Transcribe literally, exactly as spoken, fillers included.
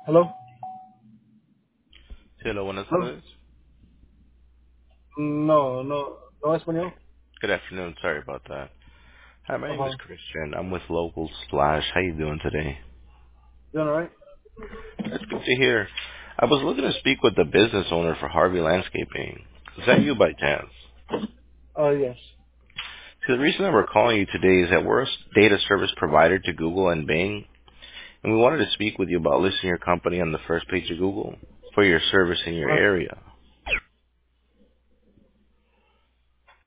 Hello? Sí, hola, buenas Hello? tardes. No, no, no español. Good afternoon. Sorry about that. Hi, my I'm name is fine. Christian. I'm with Local Splash. How you doing today? You alright? That's good to hear. I was looking to speak with the business owner for Harvey Landscaping. Is that you by chance? Uh, yes. See, the reason that we're calling you today is that we're a s- data service provider to Google and Bing, and we wanted to speak with you about listing your company on the first page of Google for your service in your Uh, area.